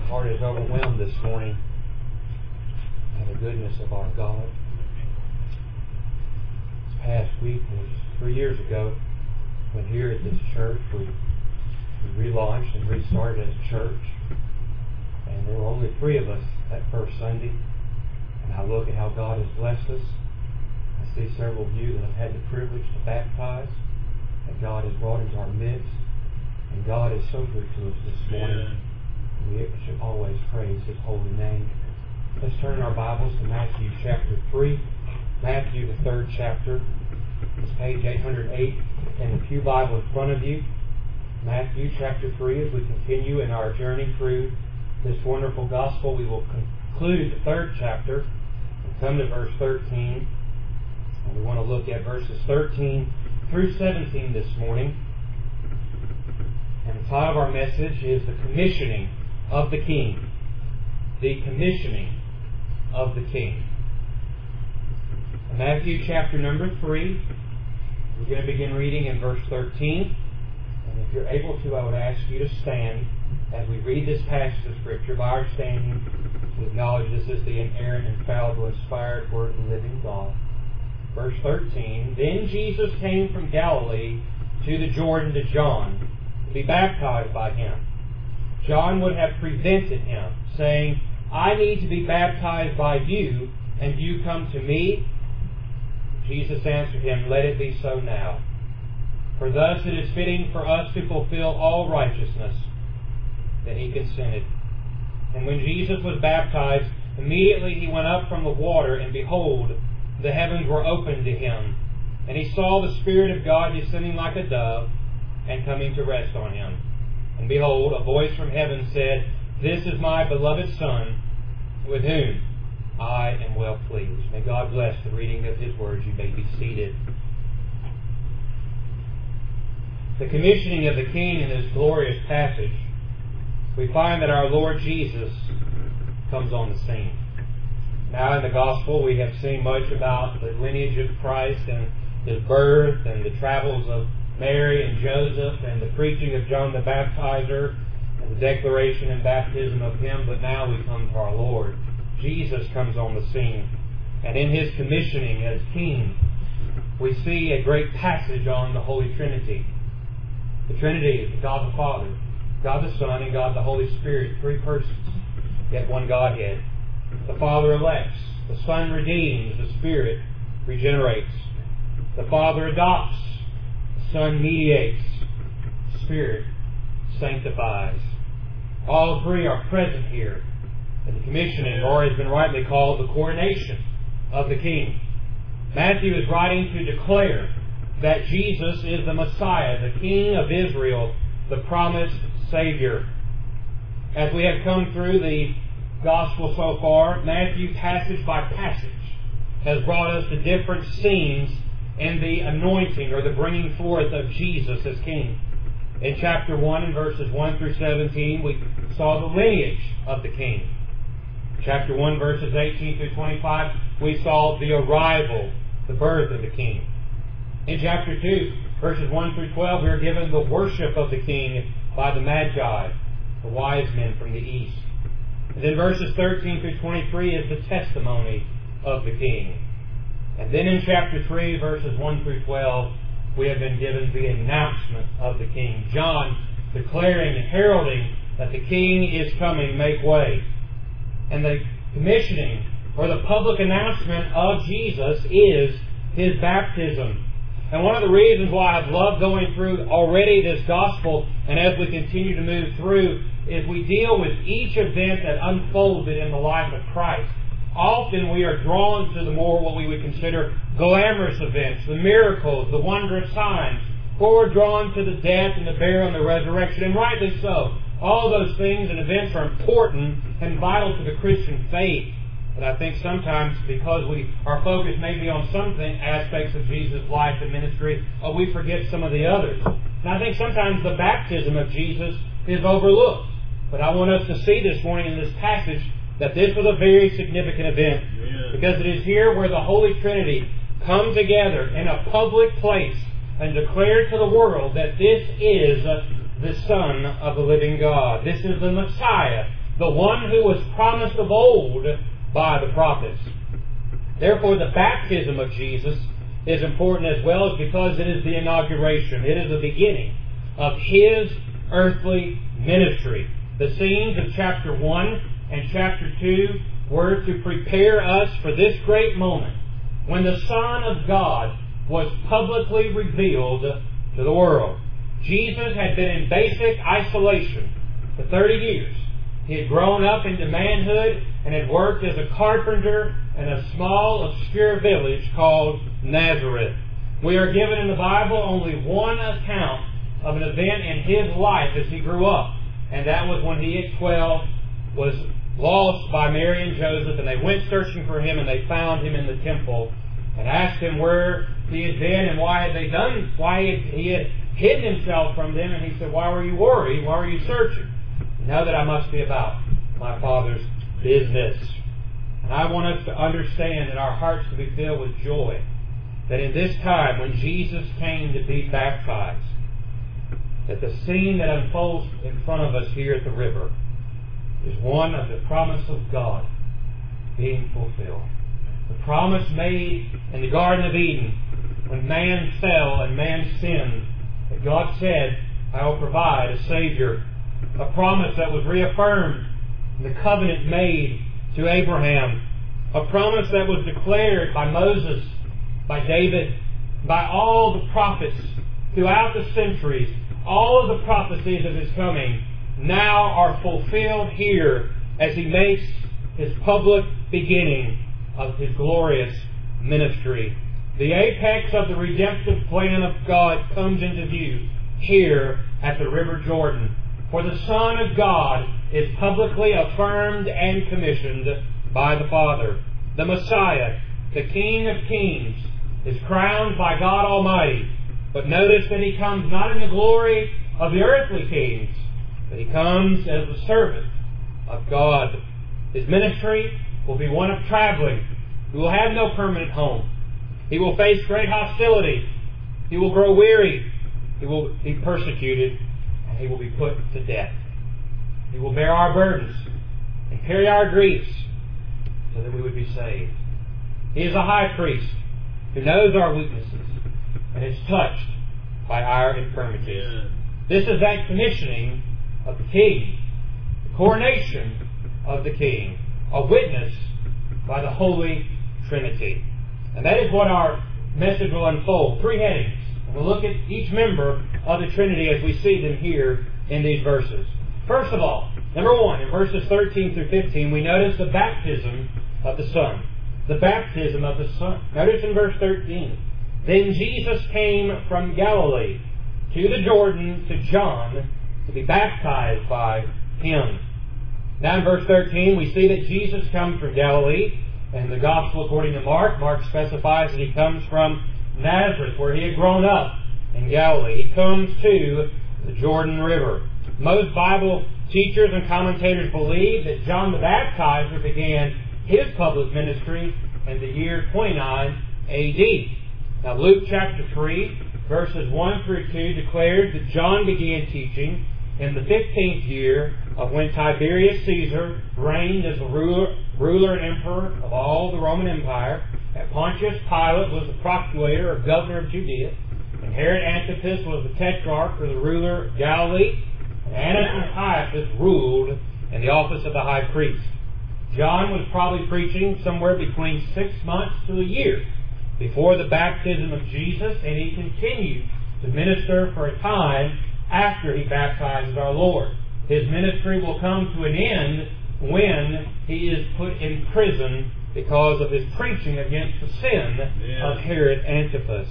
heart is overwhelmed this morning by the goodness of our God. This past week was 3 years ago when here at this church we relaunched and restarted as a church. And there were only 3 of us that first Sunday. And I look at how God has blessed us. I see several of you that have had the privilege to baptize, that God has brought into our midst. And God is so good to us this morning. We should always praise His holy name. Let's turn our Bibles to Matthew chapter 3. Matthew, the 3rd chapter. It's page 808 in the Pew Bible in front of you. Matthew chapter 3. As we continue in our journey through this wonderful gospel, we will conclude the 3rd chapter and come to verse 13. And we want to look at verses 13 through 17 this morning. And the title of our message is The Commissioning of the King. The Commissioning of the King. Matthew chapter number 3. We're going to begin reading in verse 13. And if you're able to, I would ask you to stand as we read this passage of Scripture. By our standing, we acknowledge this is the inerrant, infallible, inspired Word of the living God. Verse 13. Then Jesus came from Galilee to the Jordan to John to be baptized by him. John would have prevented him, saying, I need to be baptized by you, and you come to me? Jesus answered him, Let it be so now. For thus it is fitting for us to fulfill all righteousness. Then he consented. And when Jesus was baptized, immediately he went up from the water, and behold, the heavens were opened to him. And he saw the Spirit of God descending like a dove, and coming to rest on him. And behold, a voice from heaven said, This is my beloved Son, with whom I am well pleased. May God bless the reading of His words. You may be seated. The commissioning of the King in this glorious passage, we find that our Lord Jesus comes on the scene. Now in the Gospel we have seen much about the lineage of Christ and His birth and the travels of Mary and Joseph and the preaching of John the Baptizer and the declaration and baptism of him. But now we come to our Lord. Jesus comes on the scene. And in His commissioning as King, we see a great passage on the Holy Trinity. The Trinity is God the Father, God the Son, and God the Holy Spirit. 3 persons, yet one Godhead. The Father elects, the Son redeems, the Spirit regenerates. The Father adopts, Son mediates, Spirit sanctifies. All 3 are present here in the commissioning, or has been rightly called the coronation of the King. Matthew is writing to declare that Jesus is the Messiah, the King of Israel, the promised Savior. As we have come through the Gospel so far, Matthew, passage by passage, has brought us to different scenes in the anointing or the bringing forth of Jesus as King. In chapter 1 and verses 1 through 17, we saw the lineage of the King. Chapter 1 verses 18 through 25, we saw the arrival, the birth of the King. In chapter 2, verses 1 through 12, we are given the worship of the King by the Magi, the wise men from the east. And then verses 13 through 23 is the testimony of the King. And then in chapter 3, verses 1 through 12, we have been given the announcement of the King. John declaring and heralding that the King is coming, make way. And the commissioning or the public announcement of Jesus is His baptism. And one of the reasons why I've loved going through already this gospel, and as we continue to move through, is we deal with each event that unfolded in the life of Christ. Often we are drawn to the more what we would consider glamorous events, the miracles, the wondrous signs, or we're drawn to the death and the burial and the resurrection, and rightly so. All those things and events are important and vital to the Christian faith. But I think sometimes because our focus may be on some aspects of Jesus' life and ministry, we forget some of the others. And I think sometimes the baptism of Jesus is overlooked. But I want us to see this morning in this passage that this was a very significant event. Because it is here where the Holy Trinity come together in a public place and declare to the world that this is the Son of the living God. This is the Messiah the one who was promised of old by the prophets. Therefore, the baptism of Jesus is important as well, because it is the inauguration. It is the beginning of His earthly ministry. The scenes of chapter 1 and chapter 2 were to prepare us for this great moment when the Son of God was publicly revealed to the world. Jesus had been in basic isolation for 30 years. He had grown up into manhood and had worked as a carpenter in a small, obscure village called Nazareth. We are given in the Bible only one account of an event in his life as he grew up, and that was when he at 12 was lost by Mary and Joseph, and they went searching for him, and they found him in the temple and asked him where he had been and why he had hidden himself from them. And he said, "Why were you worried? Why were you searching? You know that I must be about my Father's business." And I want us to understand that our hearts to be filled with joy that in this time when Jesus came to be baptized, that the scene that unfolds in front of us here at the river is one of the promise of God being fulfilled. The promise made in the Garden of Eden when man fell and man sinned, that God said, "I will provide a Savior." A promise that was reaffirmed in the covenant made to Abraham. A promise that was declared by Moses, by David, by all the prophets throughout the centuries. All of the prophecies of His coming now are fulfilled here as He makes His public beginning of His glorious ministry. The apex of the redemptive plan of God comes into view here at the River Jordan. For the Son of God is publicly affirmed and commissioned by the Father. The Messiah, the King of Kings, is crowned by God Almighty. But notice that He comes not in the glory of the earthly kings, but He comes as the servant of God. His ministry will be one of traveling. He will have no permanent home. He will face great hostility. He will grow weary. He will be persecuted. And He will be put to death. He will bear our burdens and carry our griefs so that we would be saved. He is a high priest who knows our weaknesses and is touched by our infirmities. Yeah. This is that commissioning of the King, the coronation of the King, a witness by the Holy Trinity. And that is what our message will unfold. 3 headings. And we'll look at each member of the Trinity as we see them here in these verses. First of all, number 1, in verses 13 through 15, we notice the baptism of the Son. The baptism of the Son. Notice in verse 13, "Then Jesus came from Galilee to the Jordan to John to be baptized by him." Now in verse 13, we see that Jesus comes from Galilee. And the Gospel according to Mark specifies that He comes from Nazareth, where He had grown up in Galilee. He comes to the Jordan River. Most Bible teachers and commentators believe that John the Baptizer began his public ministry in the year 29 A.D. Now Luke chapter 3, verses 1 through 2 declares that John began teaching in the 15th year of when Tiberius Caesar reigned as the ruler and emperor of all the Roman Empire, that Pontius Pilate was the procurator or governor of Judea, and Herod Antipas was the tetrarch or the ruler of Galilee, and Annas and Caiaphas ruled in the office of the high priest. John was probably preaching somewhere between 6 months to a year before the baptism of Jesus, and he continued to minister for a time after he baptizes our Lord. His ministry will come to an end when he is put in prison because of his preaching against the sin of Herod Antipas.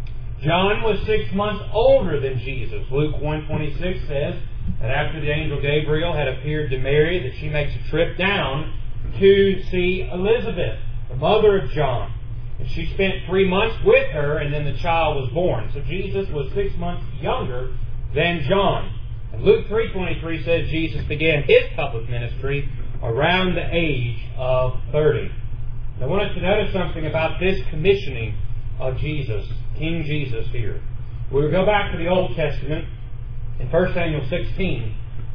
John was 6 months older than Jesus. Luke 1:26 says that after the angel Gabriel had appeared to Mary, that she makes a trip down to see Elizabeth, the mother of John. And she spent 3 months with her, and then the child was born. So Jesus was 6 months younger than John. And Luke 3:23 says Jesus began his public ministry around the age of 30. I want us to notice something about this commissioning of Jesus, King Jesus here. We will go back to the Old Testament in 1 Samuel 16.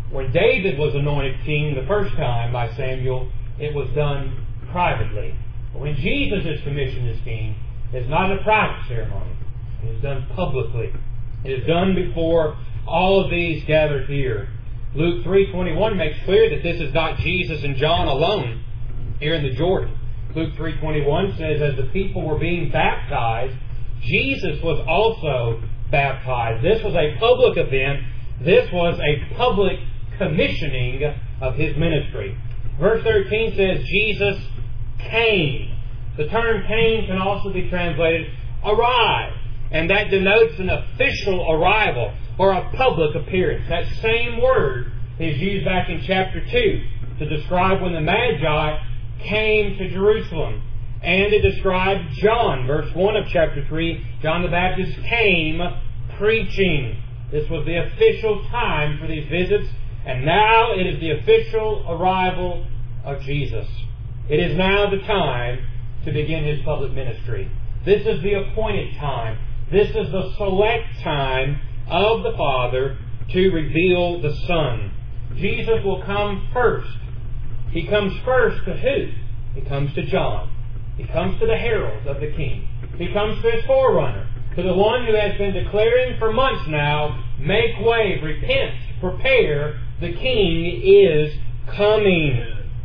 When David was anointed king the first time by Samuel, it was done privately. But when Jesus is commissioned as king, it's not a private ceremony. It is done publicly. It is done before all of these gathered here. Luke 3:21 makes clear that this is not Jesus and John alone here in the Jordan. Luke 3:21 says, as the people were being baptized, Jesus was also baptized. This was a public event. This was a public commissioning of His ministry. Verse 13 says, Jesus came. The term came can also be translated arrived. And that denotes an official arrival or a public appearance. That same word is used back in chapter 2 to describe when the Magi came to Jerusalem. And it described John, verse 1 of chapter 3. John the Baptist came preaching. This was the official time for these visits. And now it is the official arrival of Jesus. It is now the time to begin His public ministry. This is the appointed time. This is the select time of the Father to reveal the Son. Jesus will come first. He comes first to who? He comes to John. He comes to the heralds of the King. He comes to His forerunner, to the one who has been declaring for months now, make way, repent, prepare, the King is coming.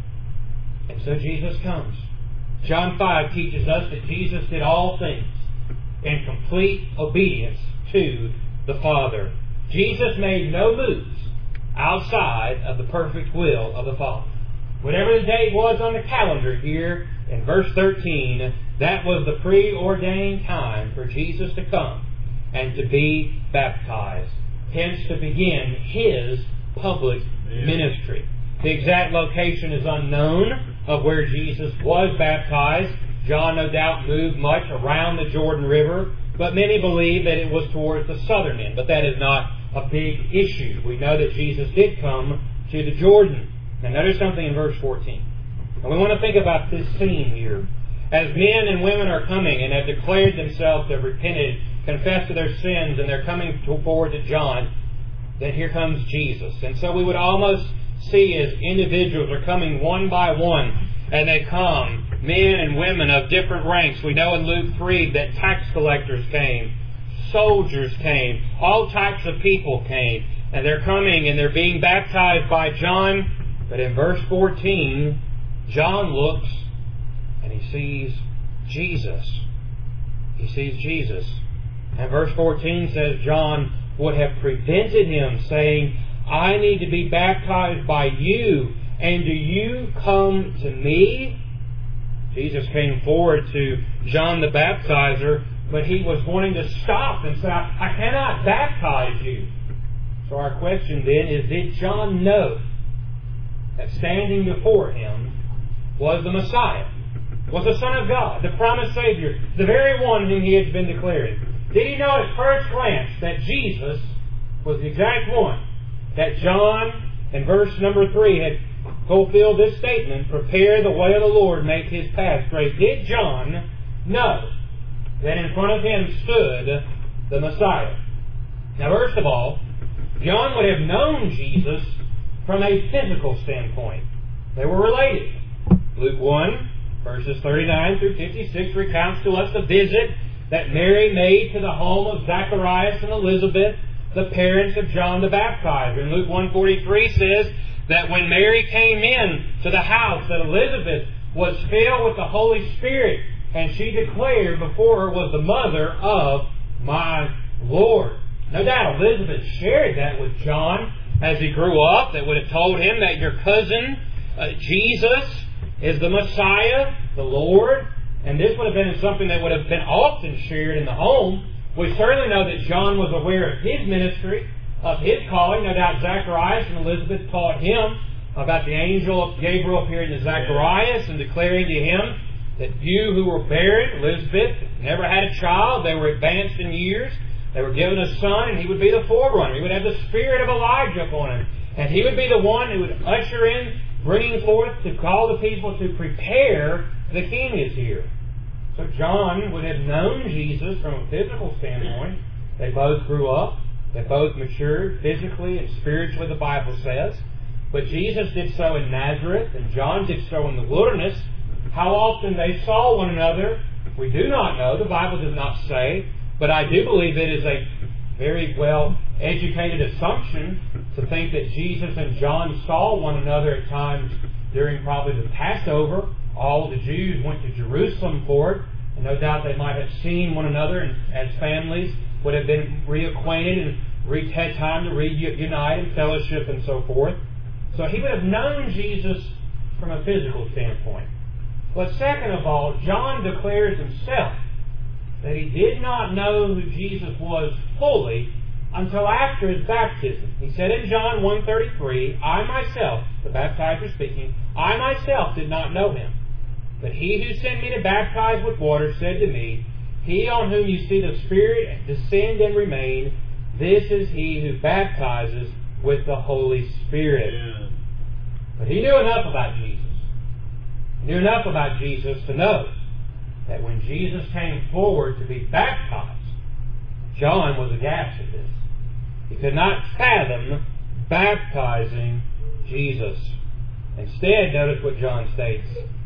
And so Jesus comes. John 5 teaches us that Jesus did all things in complete obedience to the Father. Jesus made no moves outside of the perfect will of the Father. Whatever the date was on the calendar here in verse 13, that was the preordained time for Jesus to come and to be baptized. Hence to begin His public ministry. The exact location is unknown of where Jesus was baptized. John no doubt moved much around the Jordan River, but many believe that it was towards the southern end. But that is not a big issue. We know that Jesus did come to the Jordan. Now notice something in verse 14. And we want to think about this scene here. As men and women are coming and have declared themselves to have repented, confessed to their sins, and they're coming forward to John, then here comes Jesus. And so we would almost see as individuals are coming one by one, and they come, men and women of different ranks. We know in Luke 3 that tax collectors came, soldiers came, all types of people came, and they're coming and they're being baptized by John. But in verse 14, John looks and he sees Jesus. He sees Jesus. And verse 14 says John would have prevented him, saying, I need to be baptized by you, and do you come to me? Jesus came forward to John the Baptizer, but he was wanting to stop and say, I cannot baptize you. So our question then is, did John know that standing before him was the Messiah, was the Son of God, the promised Savior, the very one whom he had been declaring? Did he know at first glance that Jesus was the exact one that John, in verse number 3, had fulfilled this statement, prepare the way of the Lord, make His path straight? Did John know that in front of him stood the Messiah? Now, first of all, John would have known Jesus from a physical standpoint. They were related. Luke 1, verses 39 through 56 recounts to us the visit that Mary made to the home of Zacharias and Elizabeth, the parents of John the Baptizer. And Luke 1:43 says that when Mary came in to the house, that Elizabeth was filled with the Holy Spirit, and she declared before her was the mother of my Lord. No doubt Elizabeth shared that with John as he grew up, that would have told him that your cousin, Jesus, is the Messiah, the Lord. And this would have been something that would have been often shared in the home. We certainly know that John was aware of his ministry, of his calling. No doubt Zacharias and Elizabeth taught him about the angel of Gabriel appearing to Zacharias and declaring to him that you who were barren, Elizabeth, never had a child, they were advanced in years, they were given a son, and he would be the forerunner. He would have the spirit of Elijah upon him. And he would be the one who would usher in, bringing forth to call the people to prepare the King is here. So John would have known Jesus from a physical standpoint. They both grew up. that both matured physically and spiritually, the Bible says. But Jesus did so in Nazareth, and John did so in the wilderness. How often they saw one another, we do not know. The Bible does not say. But I do believe it is a very well educated assumption to think that Jesus and John saw one another at times during probably the Passover. All the Jews went to Jerusalem for it, and no doubt they might have seen one another, and as families would have been reacquainted and had time to reunite and fellowship and so forth. So he would have known Jesus from a physical standpoint. But second of all, John declares himself that he did not know who Jesus was fully until after his baptism. He said in John 1:33, I myself, the baptizer speaking, I myself did not know him. But he who sent me to baptize with water said to me, He on whom you see the Spirit descend and remain, this is he who baptizes with the Holy Spirit. Yeah. But he knew enough about Jesus. He knew enough about Jesus to know that when Jesus came forward to be baptized, John was aghast at this. He could not fathom baptizing Jesus. Instead, notice what John states.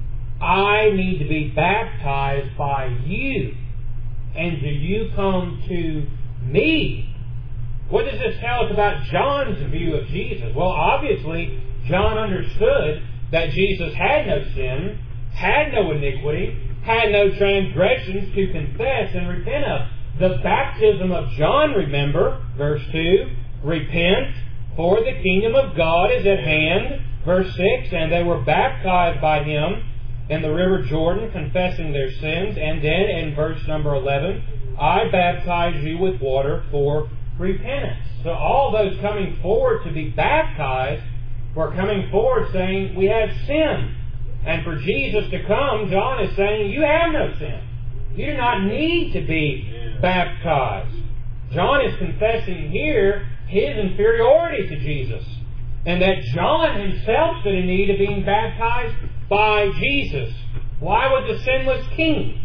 I need to be baptized by you, and do you come to me? What does this tell us about John's view of Jesus? Well, obviously, John understood that Jesus had no sin, had no iniquity, had no transgressions to confess and repent of. The baptism of John, remember, verse 2, repent, for the kingdom of God is at hand. Verse 6, and they were baptized by him in the river Jordan, confessing their sins. And then in verse number 11, I baptize you with water for repentance. So all those coming forward to be baptized were coming forward saying, we have sin. And for Jesus to come, John is saying, you have no sin. You do not need to be baptized. John is confessing here his inferiority to Jesus, and that John himself stood in need of being baptized by Jesus. Why would the sinless king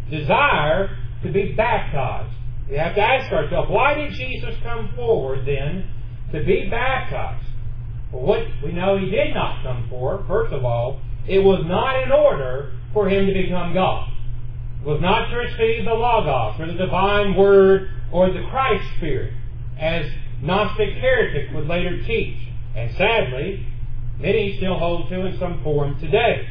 desire to be baptized? We have to ask ourselves, why did Jesus come forward then to be baptized? Well, what we know he did not come for, first of all, it was not in order for him to become God. It was not to receive the Logos, or the divine word, or the Christ Spirit, as Gnostic heretics would later teach. And sadly, many still hold to in some form today.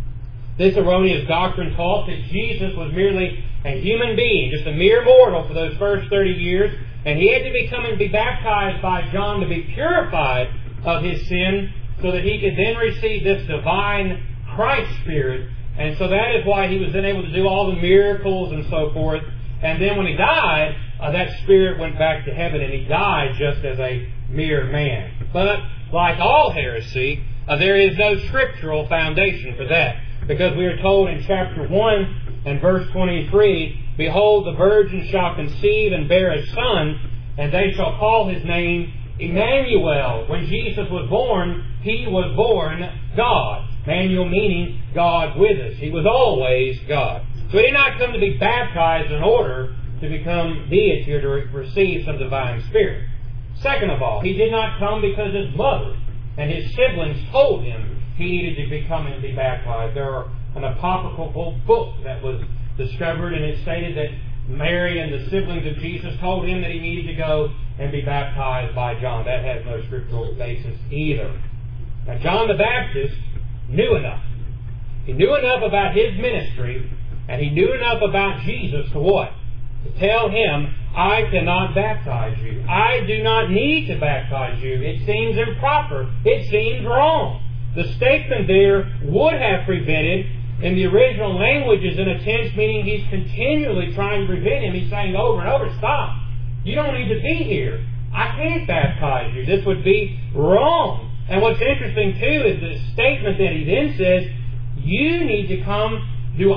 This erroneous doctrine taught that Jesus was merely a human being, just a mere mortal for those first 30 years, and he had to become and be baptized by John to be purified of his sin, so that he could then receive this divine Christ Spirit. And so that is why he was then able to do all the miracles and so forth. And then when he died, that Spirit went back to heaven, and he died just as a mere man. But like all heresy, there is no scriptural foundation for that. Because we are told in chapter 1 and verse 23, Behold, the virgin shall conceive and bear a son, and they shall call his name Emmanuel. When Jesus was born, he was born God. Emmanuel meaning God with us. He was always God. So he did not come to be baptized in order to become deity or to receive some divine spirit. Second of all, he did not come because his mother and his siblings told him he needed to become and be baptized. There are an apocryphal book that was discovered, and it stated that Mary and the siblings of Jesus told him that he needed to go and be baptized by John. That has no scriptural basis either. Now, John the Baptist knew enough. He knew enough about his ministry, and he knew enough about Jesus to what? To tell him, I cannot baptize you. I do not need to baptize you. It seems improper. It seems wrong. The statement there would have prevented, in the original language, is in a tense, meaning he's continually trying to prevent him. He's saying over and over, stop. You don't need to be here. I can't baptize you. This would be wrong. And what's interesting, too, is the statement that he then says, you need to come,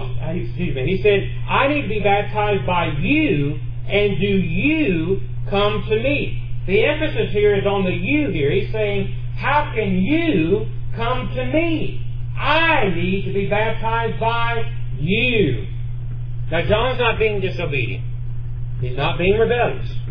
he said, I need to be baptized by you, and do you come to me? The emphasis here is on the you here. He's saying, how can you come to me? I need to be baptized by you. Now, John's not being disobedient. He's not being rebellious.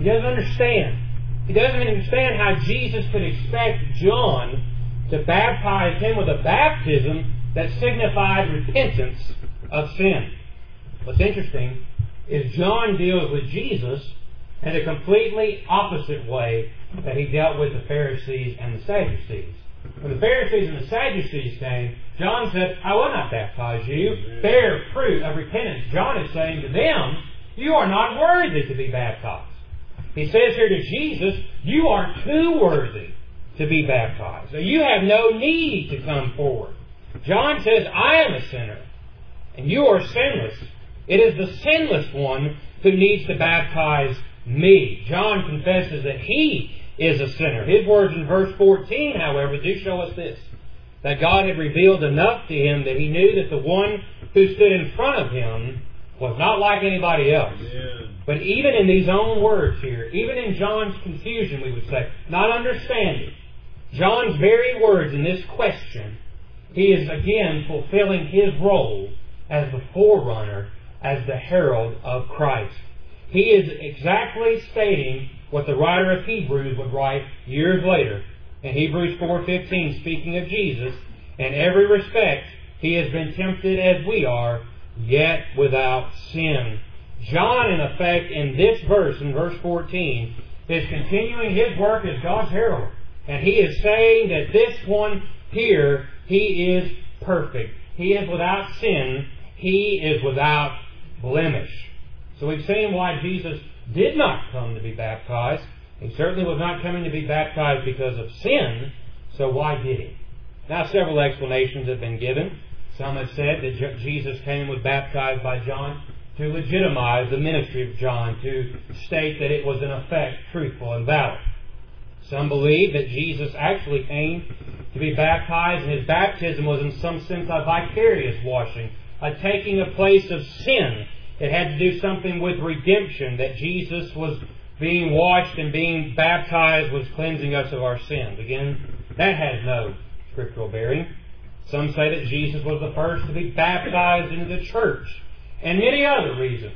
He doesn't understand. He doesn't understand how Jesus could expect John to baptize him with a baptism that signified repentance of sin. What's interesting is John deals with Jesus in a completely opposite way that he dealt with the Pharisees and the Sadducees. When the Pharisees and the Sadducees came, John said, I will not baptize you. Bear fruit of repentance. John is saying to them, you are not worthy to be baptized. He says here to Jesus, you are too worthy to be baptized. So you have no need to come forward. John says, I am a sinner, and you are sinless. It is the sinless one who needs to baptize me. John confesses that he is a sinner. His words in verse 14, however, do show us this, that God had revealed enough to him that he knew that the one who stood in front of him was not like anybody else. Yeah. But even in these own words here, even in John's confusion, we would say, not understanding, John's very words in this question, he is again fulfilling his role as the forerunner, as the herald of Christ. He is exactly stating what the writer of Hebrews would write years later in Hebrews 4:15, speaking of Jesus. In every respect, he has been tempted as we are, yet without sin. John, in effect, in this verse, in verse 14, is continuing his work as God's herald. And he is saying that this one here, he is perfect. He is without sin. He is without blemish. So we've seen why Jesus did not come to be baptized. He certainly was not coming to be baptized because of sin. So why did he? Now several explanations have been given. Some have said that Jesus came and was baptized by John to legitimize the ministry of John, to state that it was in effect truthful and valid. Some believe that Jesus actually came to be baptized, and his baptism was in some sense a vicarious washing, a taking a place of sin. It had to do something with redemption, that Jesus was being washed and being baptized was cleansing us of our sins. Again, that has no scriptural bearing. Some say that Jesus was the first to be baptized into the church, and many other reasons.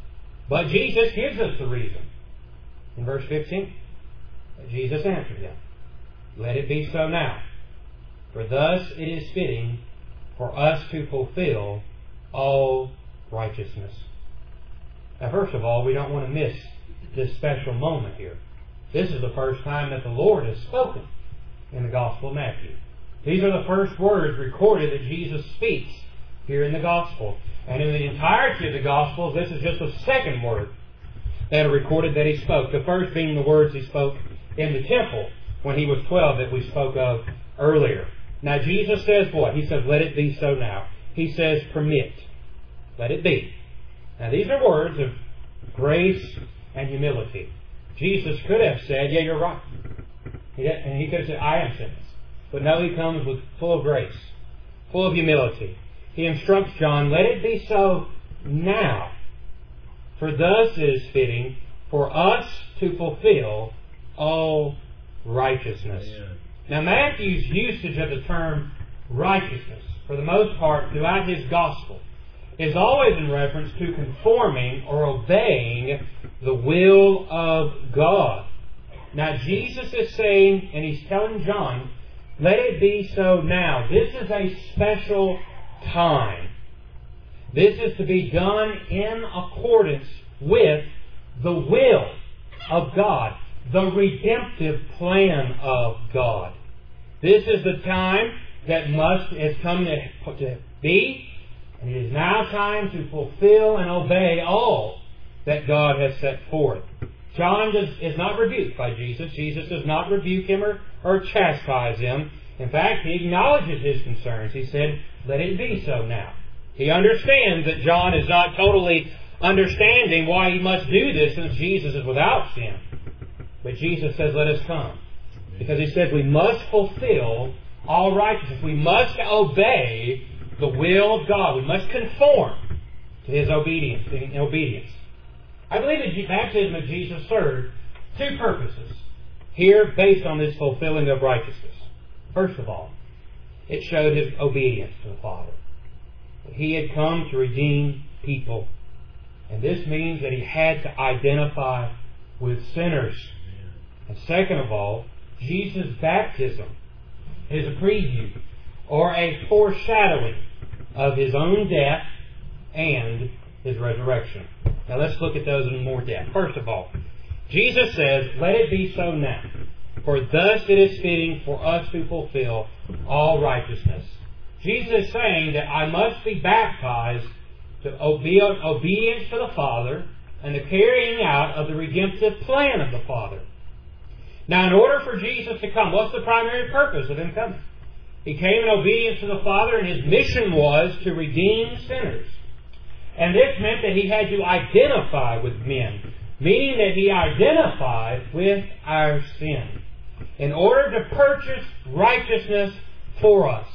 But Jesus gives us the reason. In verse 15, Jesus answered them, let it be so now, for thus it is fitting for us to fulfill all righteousness. Now, first of all, we don't want to miss this special moment here. This is the first time that the Lord has spoken in the Gospel of Matthew. These are the first words recorded that Jesus speaks here in the Gospel. And in the entirety of the Gospels, this is just the second word that are recorded that he spoke. The first being the words he spoke in the temple when he was 12 that we spoke of earlier. Now Jesus says what? He says, let it be so now. He says, permit. Let it be. Now these are words of grace and humility. Jesus could have said, yeah, you're right. And he could have said, I am sinless. But no, he comes with full of grace, full of humility. He instructs John, let it be so now. For thus it is fitting for us to fulfill all righteousness. Yeah. Now Matthew's usage of the term righteousness, for the most part throughout his Gospel, is always in reference to conforming or obeying the will of God. Now Jesus is saying, and he's telling John, let it be so now. This is a special time. This is to be done in accordance with the will of God, the redemptive plan of God. This is the time that has come to be, and it is now time to fulfill and obey all that God has set forth. John is not rebuked by Jesus. Jesus does not rebuke him or chastise him. In fact, he acknowledges his concerns. He said, let it be so now. He understands that John is not totally understanding why he must do this since Jesus is without sin. But Jesus says, let us come. Because he says we must fulfill all righteousness. We must obey the will of God. We must conform to his obedience. I believe that the baptism of Jesus served two purposes here based on this fulfilling of righteousness. First of all, it showed his obedience to the Father. He had come to redeem people. And this means that he had to identify with sinners. And second of all, Jesus' baptism is a preview or a foreshadowing of His own death and His resurrection. Now let's look at those in more depth. First of all, Jesus says, "Let it be so now, for thus it is fitting for us to fulfill all righteousness." Jesus is saying that I must be baptized to be obedience to the Father and the carrying out of the redemptive plan of the Father. Now, in order for Jesus to come, what's the primary purpose of Him coming? He came in obedience to the Father, and His mission was to redeem sinners. And this meant that He had to identify with men, meaning that He identified with our sin. In order to purchase righteousness for us,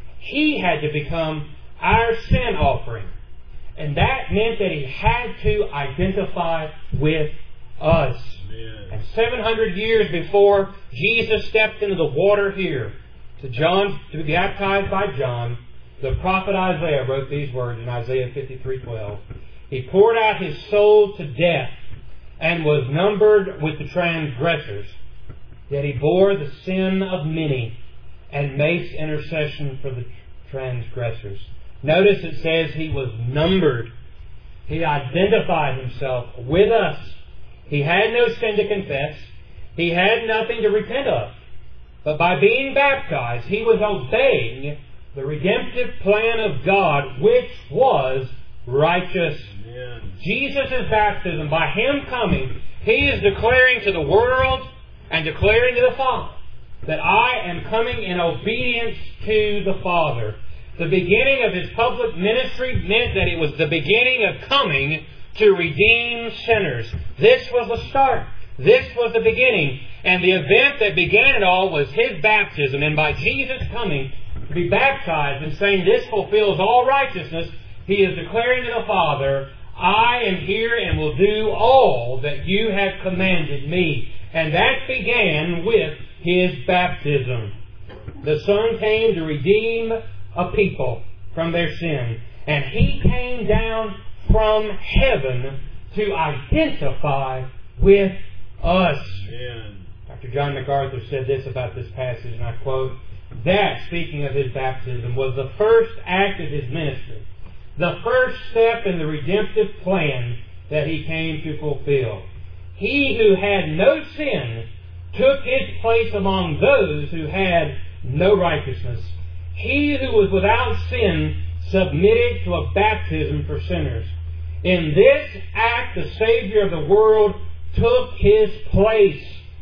He had to become our sin offering. And that meant that He had to identify with us. Amen. And 700 years before Jesus stepped into the water here to be baptized by John, the prophet Isaiah wrote these words in Isaiah 53:12. He poured out His soul to death and was numbered with the transgressors. Yet He bore the sin of many and makes intercession for the transgressors. Notice it says He was numbered. He identified Himself with us. He had no sin to confess. He had nothing to repent of. But by being baptized, He was obeying the redemptive plan of God, which was righteous. Amen. Jesus' baptism, by Him coming, He is declaring to the world and declaring to the Father that I am coming in obedience to the Father. The beginning of His public ministry meant that it was the beginning of coming to redeem sinners. This was the start. This was the beginning. And the event that began it all was His baptism. And by Jesus coming to be baptized and saying this fulfills all righteousness, He is declaring to the Father, I am here and will do all that you have commanded me. And that began with His baptism. The Son came to redeem a people from their sin. And He came down from heaven to identify with us. Amen. Dr. John MacArthur said this about this passage, and I quote, "That, speaking of His baptism, was the first act of His ministry, the first step in the redemptive plan that He came to fulfill. He who had no sin took His place among those who had no righteousness. He who was without sin submitted to a baptism for sinners. In this act, the Savior of the world took His place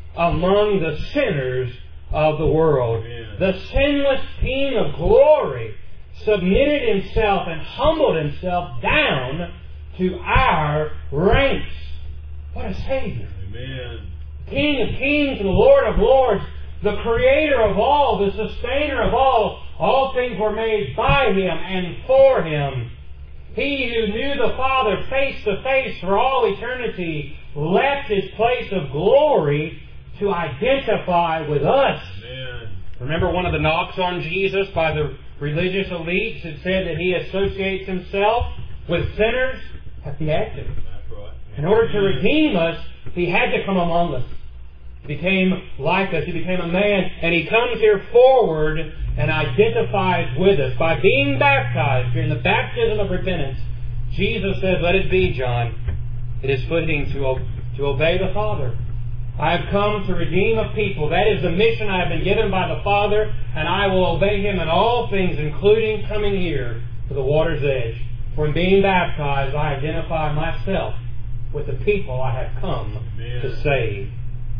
among the sinners of the world. Amen. The sinless King of glory submitted Himself and humbled Himself down to our ranks." What a Savior. Amen. King of kings and the Lord of lords, the Creator of all, the Sustainer of all. All things were made by Him and for Him. He who knew the Father face to face for all eternity left His place of glory to identify with us. Amen. Remember one of the knocks on Jesus by the religious elites that said that He associates Himself with sinners? That's the active. That's right. In order to redeem us, He had to come among us. He became like us. He became a man. And He comes here forward and identifies with us. By being baptized during the baptism of repentance, Jesus says, "Let it be, John. It is fitting to obey the Father. I have come to redeem a people. That is the mission I have been given by the Father, and I will obey Him in all things, including coming here to the water's edge. For in being baptized, I identify myself with the people I have come to save."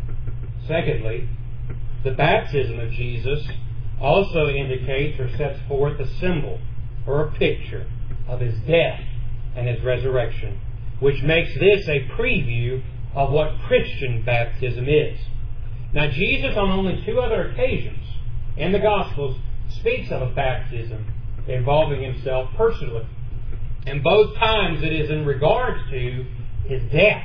Secondly, the baptism of Jesus also indicates or sets forth a symbol or a picture of His death and His resurrection, which makes this a preview of what Christian baptism is. Now, Jesus on only 2 other occasions in the Gospels speaks of a baptism involving Himself personally. And both times it is in regards to His death.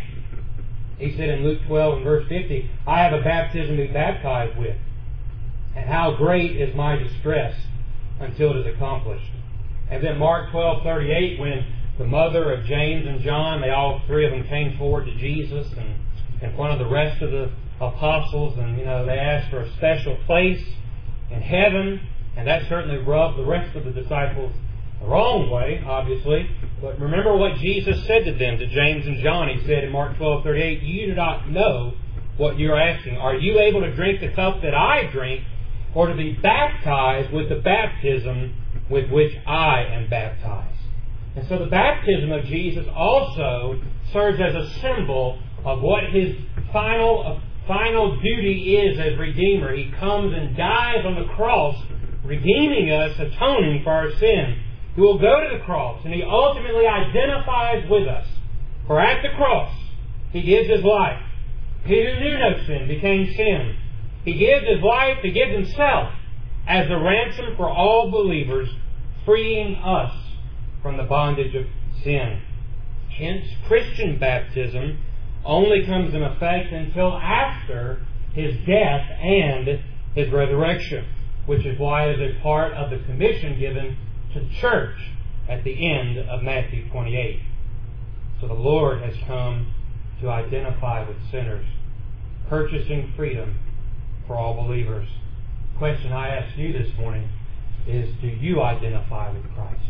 He said in Luke 12 and verse 50, "I have a baptism to be baptized with, and how great is my distress until it is accomplished." And then Mark 12:38, when the mother of James and John, they all 3 of them came forward to Jesus, in front of the rest of the apostles, and they asked for a special place in heaven, and that certainly rubbed the rest of the disciples the wrong way, obviously. But remember what Jesus said to them, to James and John. He said in Mark 12:38, "You do not know what you're asking. Are you able to drink the cup that I drink, or to be baptized with the baptism with which I am baptized?" And so the baptism of Jesus also serves as a symbol of what His final duty is as Redeemer. He comes and dies on the cross, redeeming us, atoning for our sin. He will go to the cross, and He ultimately identifies with us. For at the cross, He gives His life. He who knew no sin became sin. He gives His life, He gives Himself as a ransom for all believers, freeing us from the bondage of sin. Hence, Christian baptism only comes in effect until after His death and His resurrection, which is why it is a part of the commission given to the church at the end of Matthew 28. So the Lord has come to identify with sinners, purchasing freedom for all believers. The question I ask you this morning is, do you identify with Christ?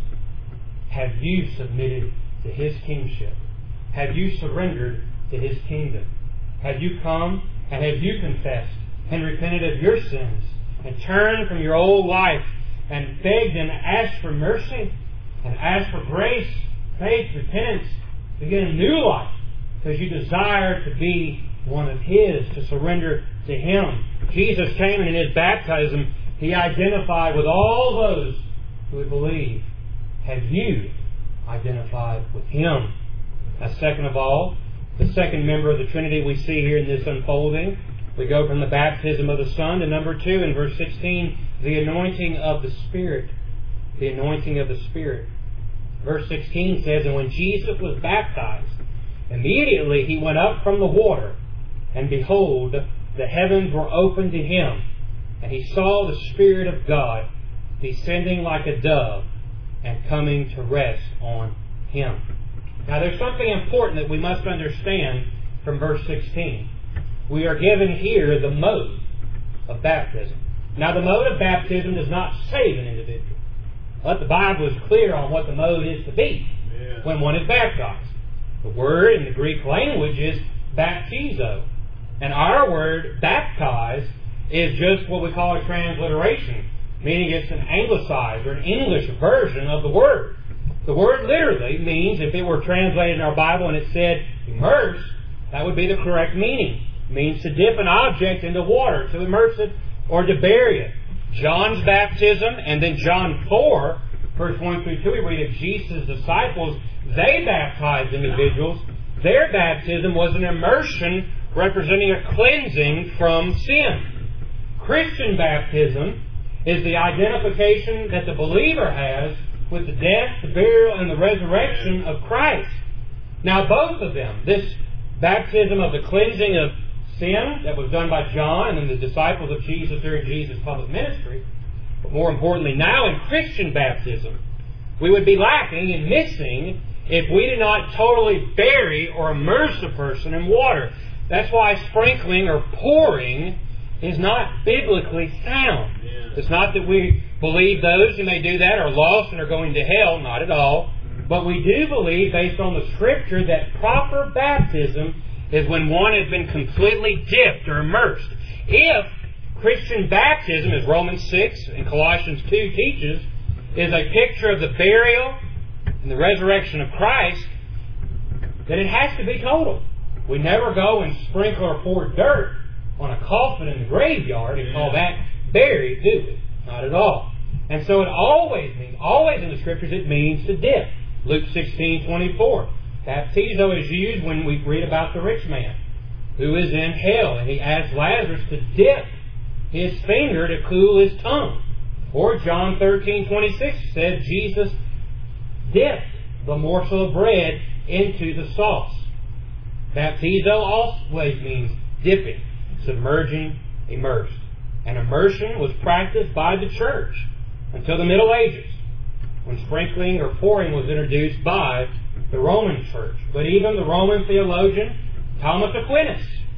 Have you submitted to His kingship? Have you surrendered to His kingdom? Have you come and have you confessed and repented of your sins and turned from your old life and begged and asked for mercy and asked for grace, faith, repentance, to begin a new life because you desire to be one of His, to surrender to Him? Jesus came, and in His baptism He identified with all those who would believe. Have you identified with Him? Now, second of all, the second member of the Trinity we see here in this unfolding, we go from the baptism of the Son to number 2 in verse 16, the anointing of the Spirit. The anointing of the Spirit. Verse 16 says, "And when Jesus was baptized, immediately He went up from the water, and behold, the heavens were opened to Him, and He saw the Spirit of God descending like a dove and coming to rest on Him." Now there's something important that we must understand from verse 16. We are given here the mode of baptism. Now the mode of baptism does not save an individual, but the Bible is clear on what the mode is to be when one is baptized. The word in the Greek language is baptizo, and our word baptize is just what we call a transliteration, meaning it's an anglicized or an English version of the word. The word literally means, if it were translated in our Bible and it said immerse, that would be the correct meaning. It means to dip an object into water, to immerse it or to bury it. John's baptism, and then John 4, verse 1 through 2, we read of Jesus' disciples. They baptized individuals. Their baptism was an immersion representing a cleansing from sin. Christian baptism is the identification that the believer has with the death, the burial, and the resurrection of Christ. Now both of them, this baptism of the cleansing of sin that was done by John and then the disciples of Jesus during Jesus' public ministry, but more importantly now in Christian baptism, we would be lacking and missing if we did not totally bury or immerse a person in water. That's why sprinkling or pouring is not biblically sound. It's not that we believe those who may do that are lost and are going to hell, not at all. But we do believe, based on the Scripture, that proper baptism is when one has been completely dipped or immersed. If Christian baptism, as Romans 6 and Colossians 2 teaches, is a picture of the burial and the resurrection of Christ, then it has to be total. We never go and sprinkle or pour dirt on a coffin in the graveyard and call that buried, do we? Not at all. And so it always in the Scriptures, it means to dip. Luke 16:24. Baptizo is used when we read about the rich man who is in hell, and he asked Lazarus to dip his finger to cool his tongue. Or John 13:26 says Jesus dipped the morsel of bread into the sauce. Baptizo always means dipping, submerging, immersed. And immersion was practiced by the church until the Middle Ages, when sprinkling or pouring was introduced by the Roman church. But even the Roman theologian Thomas Aquinas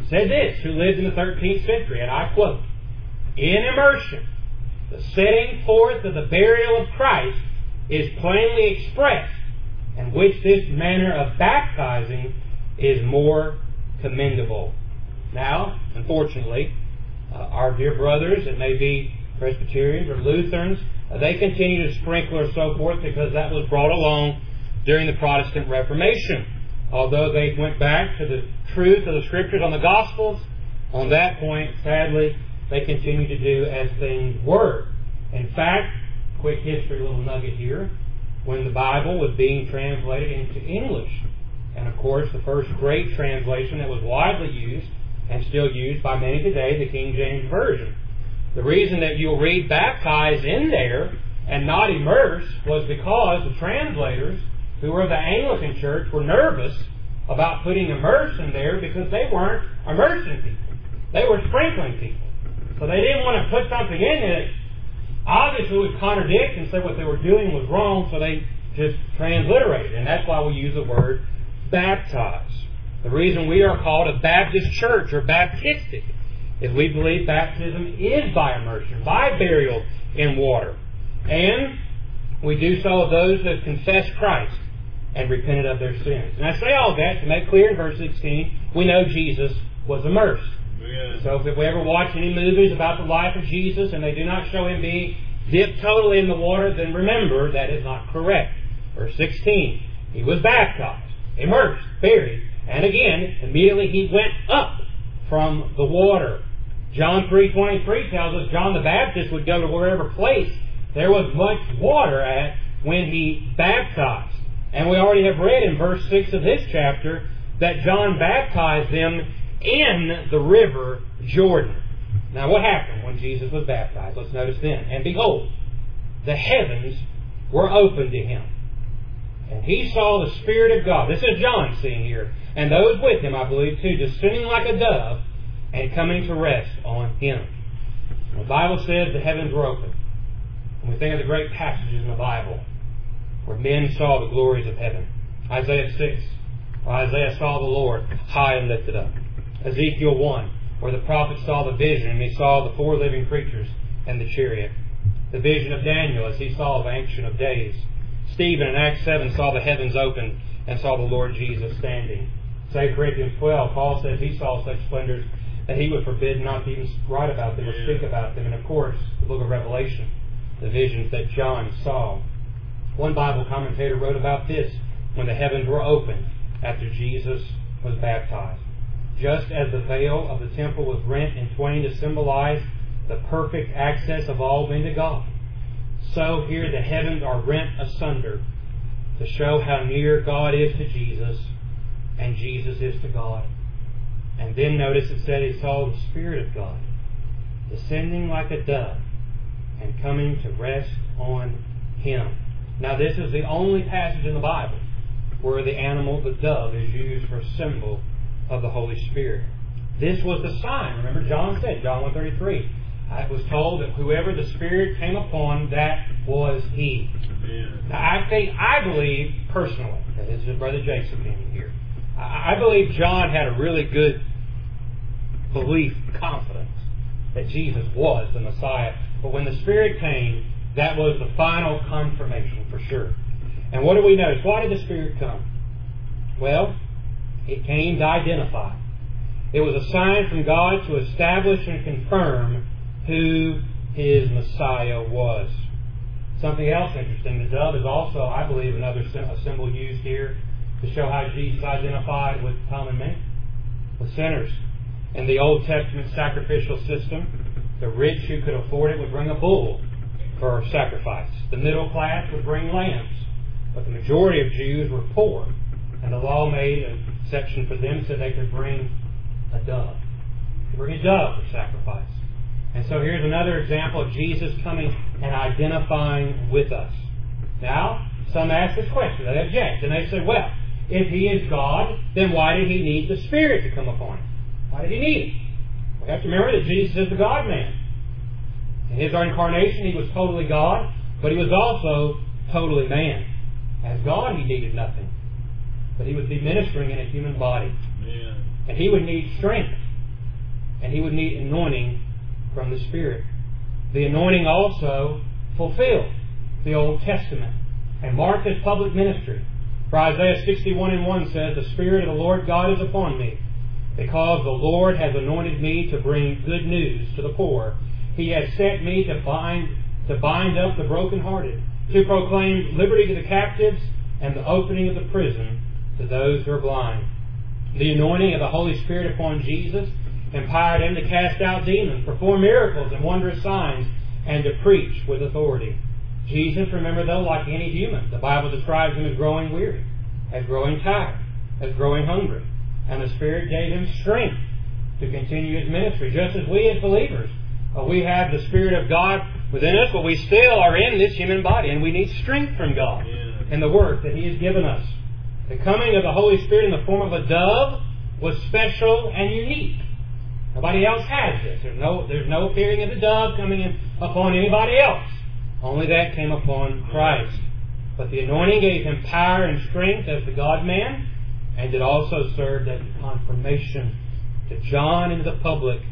said this, who lived in the 13th century, and I quote, "In immersion, the setting forth of the burial of Christ is plainly expressed, in which this manner of baptizing is more commendable." Now, unfortunately, our dear brothers, it may be Presbyterians or Lutherans, they continue to sprinkle or so forth because that was brought along during the Protestant Reformation. Although they went back to the truth of the Scriptures on the Gospels, on that point, sadly, they continue to do as things were. In fact, quick history little nugget here, when the Bible was being translated into English, and of course the first great translation that was widely used and still used by many today, the King James Version. The reason that you'll read baptized in there and not immersed was because the translators, who were of the Anglican Church, were nervous about putting immersed in there because they weren't immersing people. They were sprinkling people. So they didn't want to put something in it obviously would contradict and say what they were doing was wrong, so they just transliterated. And that's why we use the word baptize. The reason we are called a Baptist church or Baptistic is we believe baptism is by immersion, by burial in water. And we do so of those that confess Christ and repented of their sins. And I say all that to make clear in verse 16, we know Jesus was immersed. Yeah. So if we ever watch any movies about the life of Jesus and they do not show Him being dipped totally in the water, then remember that is not correct. Verse 16, He was baptized, immersed, buried, and again, immediately He went up from the water. John 3:23 tells us John the Baptist would go to wherever place there was much water at when he baptized. And we already have read in verse 6 of this chapter that John baptized them in the river Jordan. Now what happened when Jesus was baptized? Let's notice then. And behold, the heavens were opened to Him. And He saw the Spirit of God. This is John seeing here. And those with Him, I believe too, descending like a dove and coming to rest on Him. The Bible says the heavens were opened. And we think of the great passages in the Bible where men saw the glories of heaven. Isaiah 6, where Isaiah saw the Lord high and lifted up. Ezekiel 1, where the prophet saw the vision and he saw the four living creatures and the chariot. The vision of Daniel as he saw the Ancient of Days. Stephen in Acts 7 saw the heavens opened and saw the Lord Jesus standing. 2 Corinthians 12, Paul says he saw such splendors that he was forbidden not to even write about them or speak about them. And of course, the book of Revelation, the visions that John saw. One Bible commentator wrote about this when the heavens were opened after Jesus was baptized. Just as the veil of the temple was rent in twain to symbolize the perfect access of all men to God, so here the heavens are rent asunder to show how near God is to Jesus and Jesus is to God. And then notice it said He saw the Spirit of God descending like a dove and coming to rest on Him. Now this is the only passage in the Bible where the animal, the dove, is used for a symbol of the Holy Spirit. This was the sign. Remember John said, John 1:33, I was told that whoever the Spirit came upon, that was He. Amen. Now I believe personally, this is Brother Jake's opinion here, I believe John had a really good belief, confidence that Jesus was the Messiah. But when the Spirit came, that was the final confirmation for sure. And what do we notice? Why did the Spirit come? Well, it came to identify. It was a sign from God to establish and confirm who His Messiah was. Something else interesting, the dove is also, I believe, another symbol used here to show how Jesus identified with common men, with sinners. In the Old Testament sacrificial system, the rich who could afford it would bring a bull for sacrifice. The middle class would bring lambs. But the majority of Jews were poor, and the law made an exception for them so they could bring a dove. Bring a dove for sacrifice. And so here's another example of Jesus coming and identifying with us. Now, some ask this question. They object. And they say, well, if He is God, then why did He need the Spirit to come upon Him? Why did He need it? We have to remember that Jesus is the God-man. In His incarnation, He was totally God, but He was also totally man. As God, He needed nothing. But He would be ministering in a human body. Yeah. And He would need strength and he would need anointing from the Spirit. The anointing also fulfilled the Old Testament and marked his public ministry. For Isaiah 61:1 says, "The Spirit of the Lord God is upon me, because the Lord has anointed me to bring good news to the poor. He has sent me to bind up the brokenhearted, to proclaim liberty to the captives, and the opening of the prison to those who are blind." The anointing of the Holy Spirit upon Jesus empowered him to cast out demons, perform miracles and wondrous signs, and to preach with authority. Jesus, remember though, like any human, the Bible describes him as growing weary, as growing tired, as growing hungry. And the Spirit gave him strength to continue his ministry. Just as we as believers, we have the Spirit of God within us, but we still are in this human body, and we need strength from God in the work that He has given us. The coming of the Holy Spirit in the form of a dove was special and unique. Nobody else has this. There's no appearing of the dove coming in upon anybody else. Only that came upon Christ. But the anointing gave him power and strength as the God-man, and it also served as a confirmation to John and the public.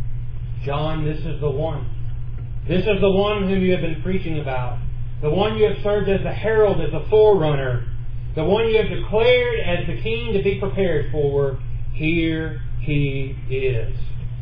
John, this is the one. This is the one whom you have been preaching about. The one you have served as the herald, as the forerunner. The one you have declared as the king to be prepared for. Here he is.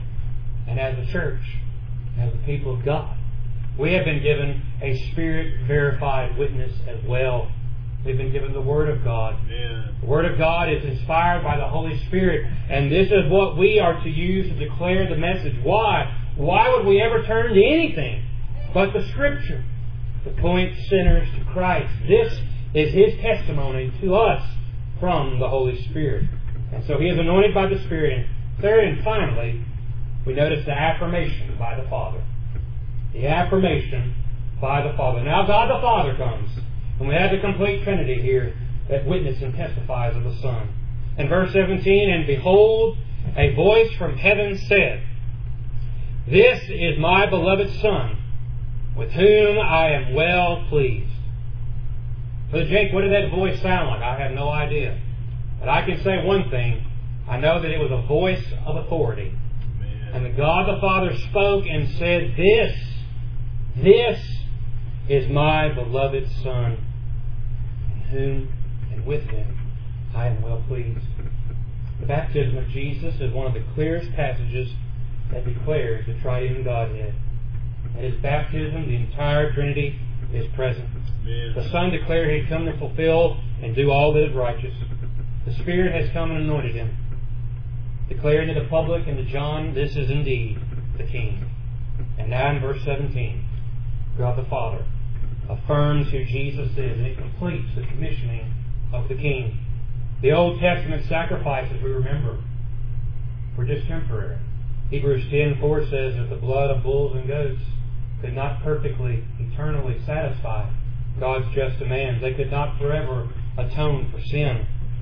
And as a church, as the people of God, we have been given a Spirit-verified witness as well. We've been given the Word of God. The Word of God is inspired by the Holy Spirit, and this is what we are to use to declare the message. Why? Why would we ever turn to anything but the Scripture to point sinners to Christ? This is His testimony to us from the Holy Spirit. And so He is anointed by the Spirit. And third and finally, we notice the affirmation by the Father. The affirmation by the Father. Now God the Father comes. And we have the complete Trinity here that witnesses and testifies of the Son. In verse 17, "And behold, a voice from heaven said, This is my beloved Son, with whom I am well pleased." Brother Jake, what did that voice sound like? I have no idea. But I can say one thing. I know that it was a voice of authority. Amen. And that God the Father spoke and said, This is my beloved Son, in whom and with whom I am well pleased. The baptism of Jesus is one of the clearest passages that declares the triune Godhead. At His baptism, the entire Trinity is present. Amen. The Son declared He had come to fulfill and do all that is righteous. The Spirit has come and anointed Him, declaring to the public and to John, this is indeed the King. And now in verse 17, God the Father affirms who Jesus is, and it completes the commissioning of the King. The Old Testament sacrifices, we remember, were just temporary. Hebrews 10:4 says that the blood of bulls and goats could not perfectly, eternally satisfy God's just demands. They could not forever atone for sin.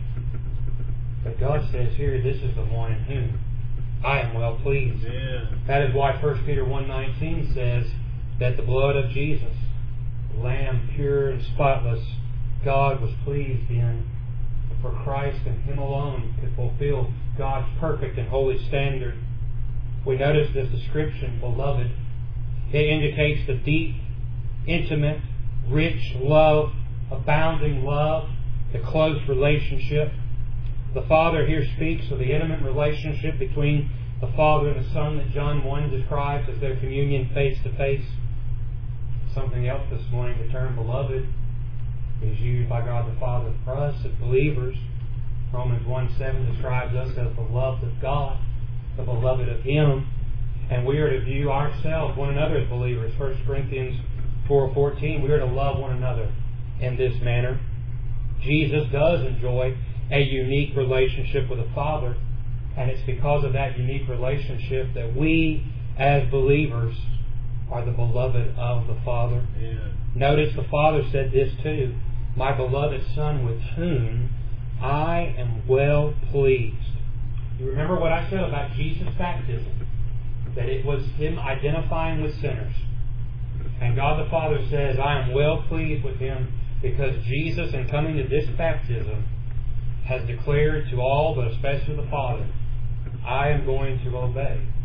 But God says here, this is the one in whom I am well pleased. Yeah. That is why 1 Peter 1:19 says that the blood of Jesus, the Lamb pure and spotless, God was pleased in. For Christ and Him alone could fulfill God's perfect and holy standard. We notice this description, beloved. It indicates the deep, intimate, rich love, abounding love, the close relationship. The Father here speaks of the intimate relationship between the Father and the Son that John 1 describes as their communion face to face. Something else this morning, the term beloved is used by God the Father for us as believers. Romans 1:7 describes us as the beloved of God, the beloved of Him. And we are to view ourselves, one another, as believers. 1 Corinthians 4:14, we are to love one another in this manner. Jesus does enjoy a unique relationship with the Father, and it's because of that unique relationship that we, as believers, are the beloved of the Father. Yeah. Notice the Father said this too, my beloved Son, with whom I am well pleased. You remember what I said about Jesus' baptism? That it was Him identifying with sinners. And God the Father says, I am well pleased with Him because Jesus, in coming to this baptism, has declared to all, but especially the Father, I am going to obey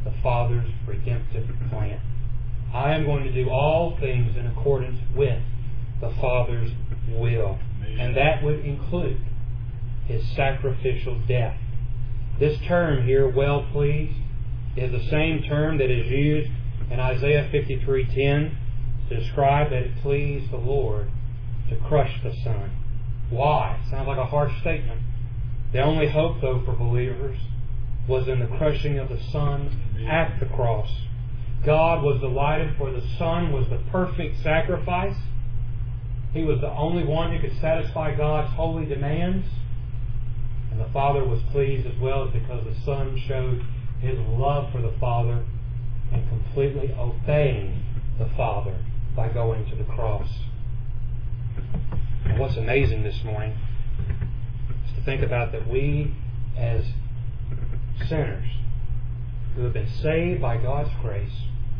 the Father's redemptive plan. I am going to do all things in accordance with the Father's will. And that would include His sacrificial death. This term here, well pleased, is the same term that is used in Isaiah 53:10 to describe that it pleased the Lord to crush the Son. Why? Sounds like a harsh statement. The only hope, though, for believers was in the crushing of the Son at the cross. God was delighted, for the Son was the perfect sacrifice. He was the only one who could satisfy God's holy demands. And the Father was pleased as well, because the Son showed His love for the Father and completely obeying the Father by going to the cross. And what's amazing this morning is to think about that we, as sinners who have been saved by God's grace,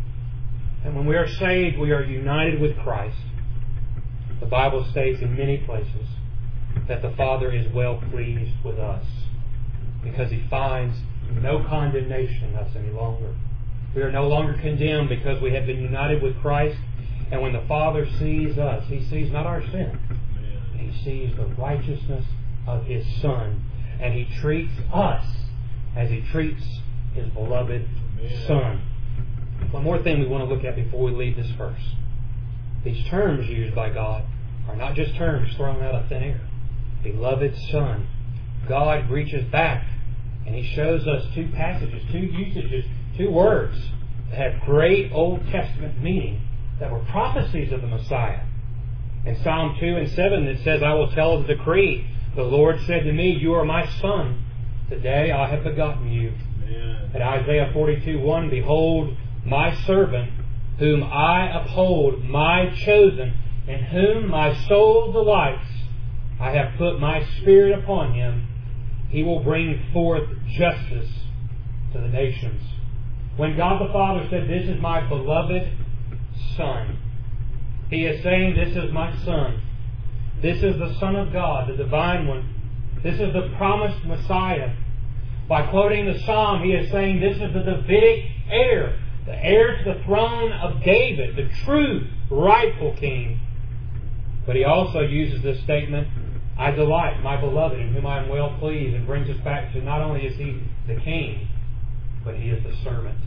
and when we are saved, we are united with Christ. The Bible states in many places that the Father is well pleased with us because He finds no condemnation in us any longer. We are no longer condemned because we have been united with Christ. And when the Father sees us, He sees not our sin. He sees the righteousness of His Son. And He treats us as He treats His beloved Son. One more thing we want to look at before we leave this verse. These terms used by God are not just terms thrown out of thin air. Beloved Son. God reaches back and He shows us two passages, two usages, two words that have great Old Testament meaning, that were prophecies of the Messiah. In Psalm 2:7 it says, I will tell of the decree. The Lord said to me, you are my Son. Today I have begotten you. Amen. At Isaiah 42:1, behold, my servant, whom I uphold, my chosen, in whom my soul delights. I have put my Spirit upon him. He will bring forth justice to the nations. When God the Father said, this is my beloved Son, He is saying, this is my Son. This is the Son of God, the Divine One. This is the promised Messiah. By quoting the Psalm, He is saying, this is the Davidic heir, the heir to the throne of David, the true, rightful King. But He also uses this statement, I delight, my beloved, in whom I am well pleased, and brings us back to not only is He the King, but He is the servant.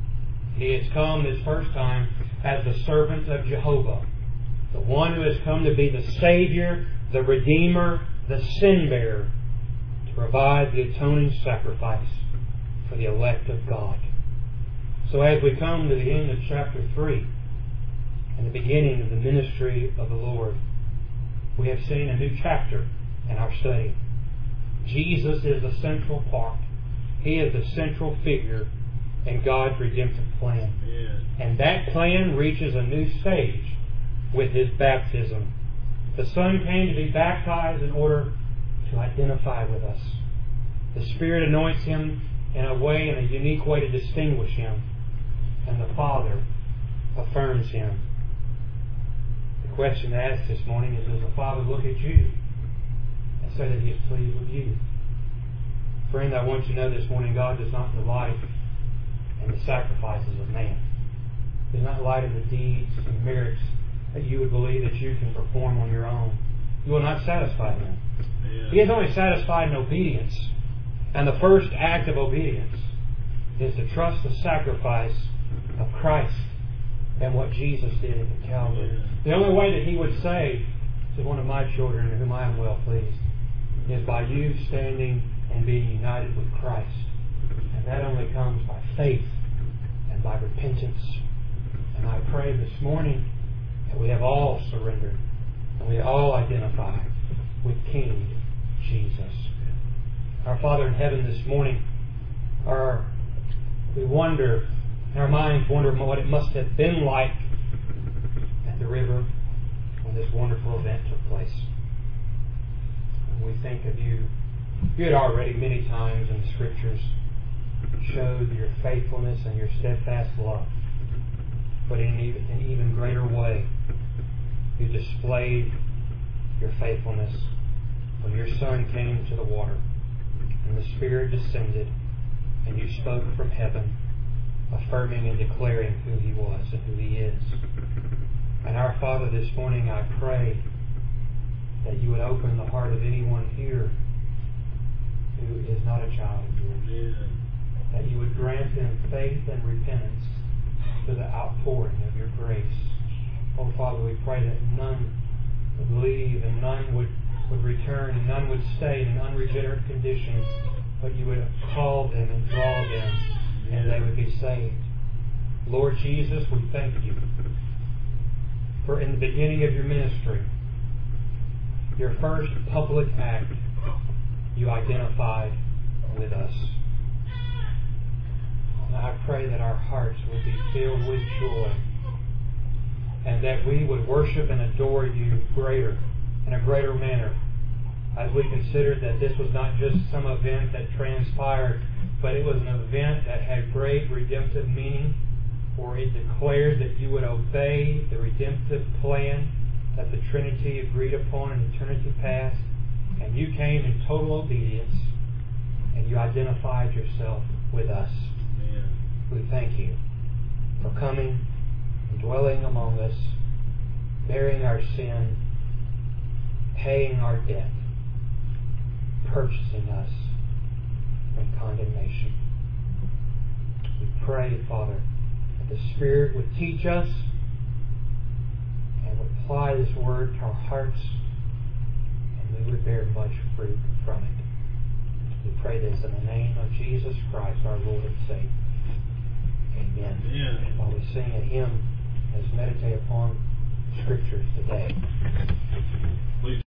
He has come this first time as the servant of Jehovah, the one who has come to be the Savior, the Redeemer, the sin-bearer, to provide the atoning sacrifice for the elect of God. So as we come to the end of chapter 3 and the beginning of the ministry of the Lord, we have seen a new chapter in our study. Jesus is the central part. He is the central figure in God's redemptive plan. Yeah. And that plan reaches a new stage with His baptism. The Son came to be baptized in order to identify with us. The Spirit anoints Him in a unique way to distinguish Him. And the Father affirms Him. The question to ask this morning is, does the Father look at you and say that He is pleased with you? Friend, I want you to know this morning, God does not delight in the sacrifices of man. He does not delight in the deeds and merits that you would believe that you can perform on your own. You will not satisfy Him. Yeah. He is only satisfied in obedience. And the first act of obedience is to trust the sacrifice of Christ and what Jesus did at Calvary. Yeah. The only way that He would say to one of my children, in whom I am well pleased, is by you standing and being united with Christ. And that only comes by faith and by repentance. And I pray this morning that we have all surrendered and we all identify with King Jesus. Our Father in heaven, this morning, we wonder, our minds wonder what it must have been like at the river when this wonderful event took place. And we think of you. You had already many times in the Scriptures showed your faithfulness and your steadfast love. But in an even greater way, you displayed your faithfulness when your Son came to the water and the Spirit descended and you spoke from heaven affirming and declaring who He was and who He is. And our Father, this morning I pray that You would open the heart of anyone here who is not a child of Yours. That You would grant them faith and repentance to the outpouring of Your grace. Oh Father, we pray that none would leave and none would return and none would stay in an unregenerate condition, but You would call them and draw them and they would be saved. Lord Jesus, we thank You for in the beginning of Your ministry, Your first public act, You identified with us. And I pray that our hearts would be filled with joy and that we would worship and adore You in a greater manner as we considered that this was not just some event that transpired, but it was an event that had great redemptive meaning, for it declared that You would obey the redemptive plan that the Trinity agreed upon in eternity past, and You came in total obedience and You identified Yourself with us. Amen. We thank You for coming and dwelling among us, bearing our sin, paying our debt, purchasing us from condemnation. We pray, Father, that the Spirit would teach us and would apply this Word to our hearts, and we would bear much fruit from it. We pray this in the name of Jesus Christ, our Lord and Savior. Amen. Amen. While we sing a hymn as meditate upon Scriptures today.